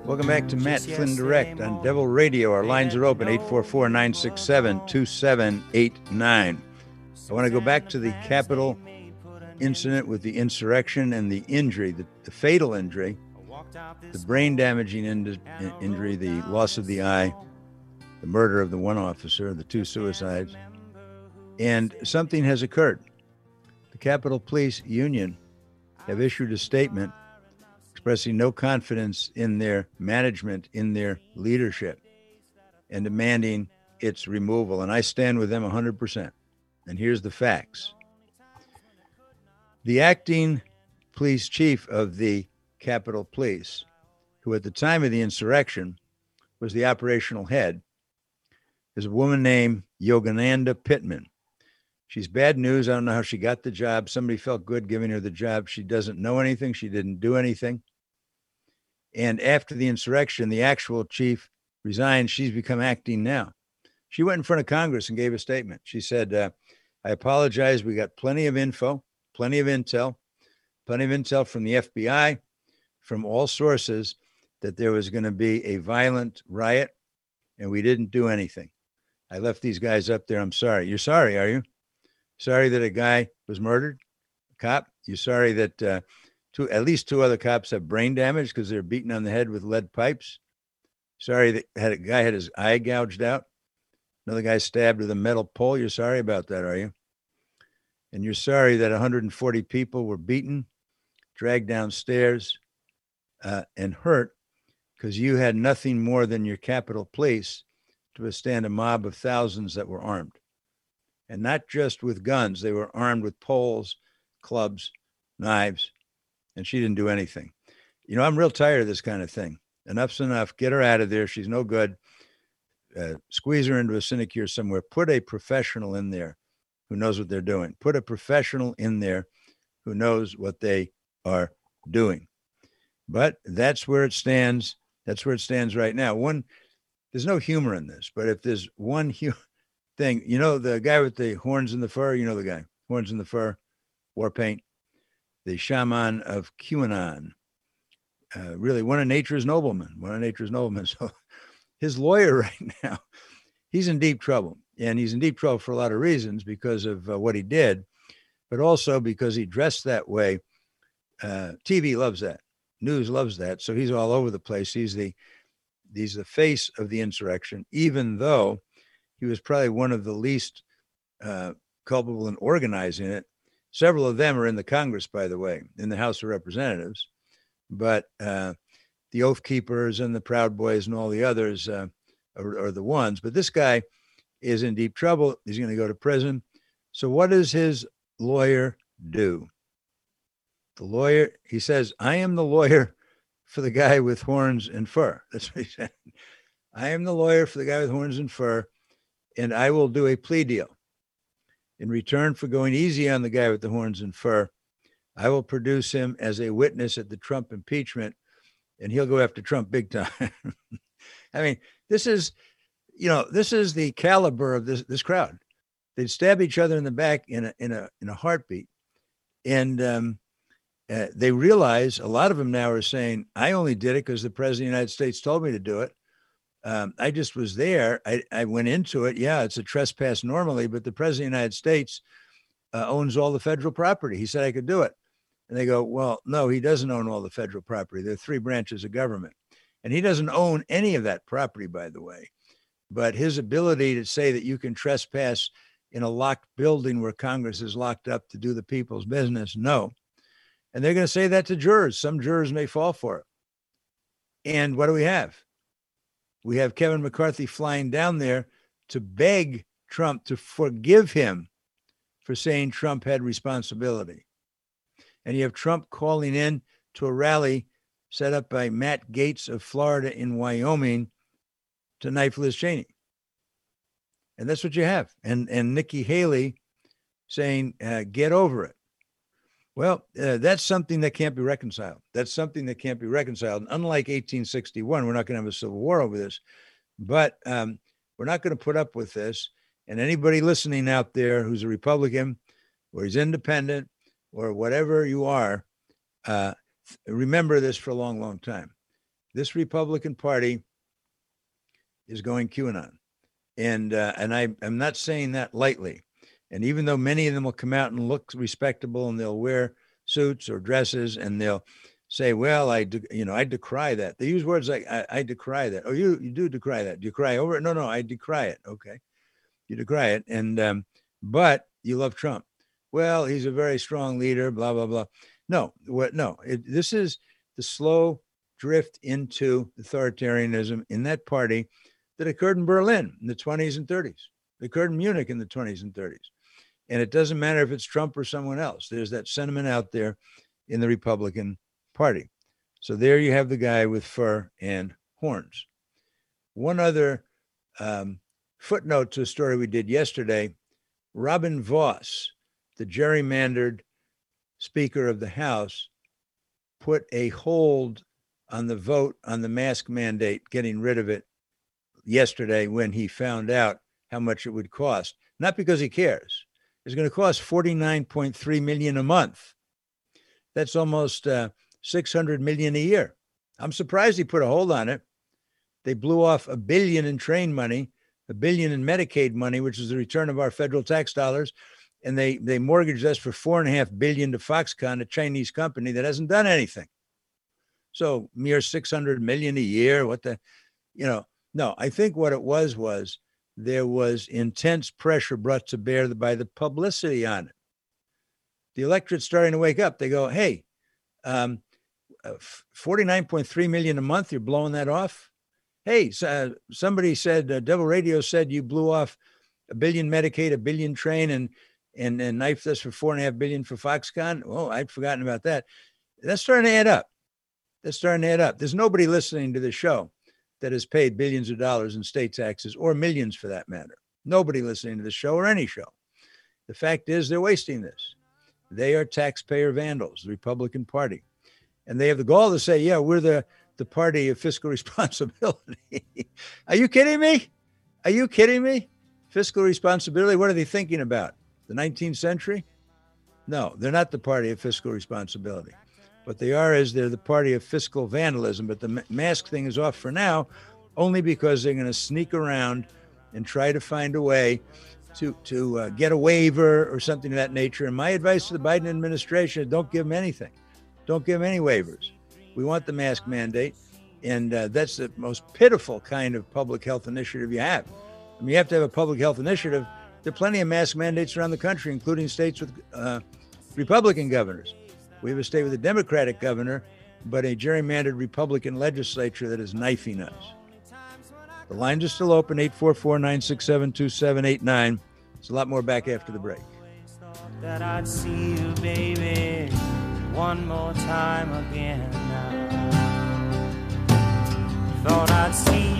Welcome back to Matt Flynn Direct on Devil Radio. Our lines are open, 844-967-2789. I want to go back to the Capitol incident with the insurrection and the injury, the fatal injury, the brain-damaging injury, the loss of the eye, the murder of the one officer, the two suicides. And something has occurred. The Capitol Police Union have issued a statement expressing no confidence in their management, in their leadership, and demanding its removal. And I stand with them 100%. And here's the facts. The acting police chief of the Capitol Police, who at the time of the insurrection was the operational head, is a woman named Yogananda Pittman. She's bad news. I don't know how she got the job. Somebody felt good giving her the job. She doesn't know anything. She didn't do anything. And after the insurrection, the actual chief resigned. She's become acting now. She went in front of Congress and gave a statement. She said, I apologize. We got plenty of info, plenty of intel from the FBI, from all sources, that there was going to be a violent riot, and we didn't do anything. I left these guys up there. I'm sorry. You're sorry, are you? Sorry that a guy was murdered? A cop? You're sorry that at least two other cops have brain damage because they're beaten on the head with lead pipes? Sorry that a guy had his eye gouged out? Another guy stabbed with a metal pole? You're sorry about that, are you? And you're sorry that 140 people were beaten, dragged downstairs, and hurt because you had nothing more than your Capitol Police to withstand a mob of thousands that were armed. And not just with guns. They were armed with poles, clubs, knives, and she didn't do anything. You know, I'm real tired of this kind of thing. Enough's enough. Get her out of there. She's no good. Squeeze her into a sinecure somewhere. Put a professional in there who knows what they're doing. Put a professional in there who knows what they are doing. But that's where it stands. That's where it stands right now. There's no humor in this, but if there's one thing, you know, the guy with the horns in the fur, you know the guy, horns in the fur, war paint, the shaman of QAnon, really one of nature's noblemen. So his lawyer right now, he's in deep trouble. And he's in deep trouble for a lot of reasons because of what he did, but also because he dressed that way. TV loves that. News loves that. So he's all over the place. He's the face of the insurrection, even though he was probably one of the least culpable in organizing it. Several of them are in the Congress, by the way, in the House of Representatives. But the Oath Keepers and the Proud Boys and all the others are the ones. But this guy is in deep trouble. He's going to go to prison. So what does his lawyer do? The lawyer, he says, I am the lawyer for the guy with horns and fur. That's what he said. I am the lawyer for the guy with horns and fur, and I will do a plea deal. In return for going easy on the guy with the horns and fur, I will produce him as a witness at the Trump impeachment, and he'll go after Trump big time. I mean, this is the caliber of this crowd. They'd stab each other in the back in a heartbeat, and they realize, a lot of them now are saying, I only did it because the president of the United States told me to do it. I just was there. I went into it. Yeah, it's a trespass normally, but the president of the United States owns all the federal property. He said I could do it. And they go, well, no, he doesn't own all the federal property. There are three branches of government. And he doesn't own any of that property, by the way. But his ability to say that you can trespass in a locked building where Congress is locked up to do the people's business, no. And they're going to say that to jurors. Some jurors may fall for it. And what do we have? We have Kevin McCarthy flying down there to beg Trump to forgive him for saying Trump had responsibility. And you have Trump calling in to a rally set up by Matt Gaetz of Florida in Wyoming to knife Liz Cheney. And that's what you have. And Nikki Haley saying, get over it. Well, that's something that can't be reconciled. And unlike 1861, we're not going to have a civil war over this. But we're not going to put up with this. And anybody listening out there who's a Republican or is independent or whatever you are, remember this for a long, long time. this Republican Party is going QAnon. And I'm not saying that lightly. And even though many of them will come out and look respectable and they'll wear suits or dresses and they'll say, well, I decry that. They use words like, I decry that. Oh, you do decry that. Do you cry over it? No, I decry it. Okay. You decry it. And, but you love Trump. Well, he's a very strong leader, blah, blah, blah. No, this is the slow drift into authoritarianism in that party that occurred in Berlin in the 20s and 30s. It occurred in Munich in the 20s and 30s. And it doesn't matter if it's Trump or someone else. There's that sentiment out there in the Republican Party. So there you have the guy with fur and horns. One other footnote to a story we did yesterday, Robin Vos, the gerrymandered Speaker of the House, put a hold on the vote on the mask mandate, getting rid of it yesterday when he found out how much it would cost. Not because he cares. It's going to cost $49.3 million a month. That's almost $600 million a year. I'm surprised he put a hold on it. They blew off $1 billion in train money, $1 billion in Medicaid money, which is the return of our federal tax dollars, and they mortgaged us for $4.5 billion to Foxconn, a Chinese company that hasn't done anything. So mere $600 million a year. No, I think what it was there was intense pressure brought to bear by the publicity on it. The electorate's starting to wake up. They go, hey, 49.3 million a month, you're blowing that off? Hey, somebody said, Devil Radio said you blew off $1 billion Medicaid, $1 billion train, and knifed us for $4.5 billion for Foxconn. Oh, I'd forgotten about that. That's starting to add up. There's nobody listening to the show that has paid billions of dollars in state taxes, or millions for that matter. Nobody listening to the show or any show. The fact is they're wasting this. They are taxpayer vandals, the Republican Party. And they have the gall to say, yeah, we're the party of fiscal responsibility. Are you kidding me? Fiscal responsibility? What are they thinking about? The 19th century? No, they're not the party of fiscal responsibility. What they are is they're the party of fiscal vandalism. But the mask thing is off for now, only because they're going to sneak around and try to find a way to get a waiver or something of that nature. And my advice to the Biden administration is don't give them anything. Don't give them any waivers. We want the mask mandate. And that's the most pitiful kind of public health initiative you have. I mean, you have to have a public health initiative. There are plenty of mask mandates around the country, including states with Republican governors. We have a state with a Democratic governor, but a gerrymandered Republican legislature that is knifing us. The lines are still open, 844-967-2789. There's a lot more back after the break. That I'd see you, baby, one more time again now. Thought I'd see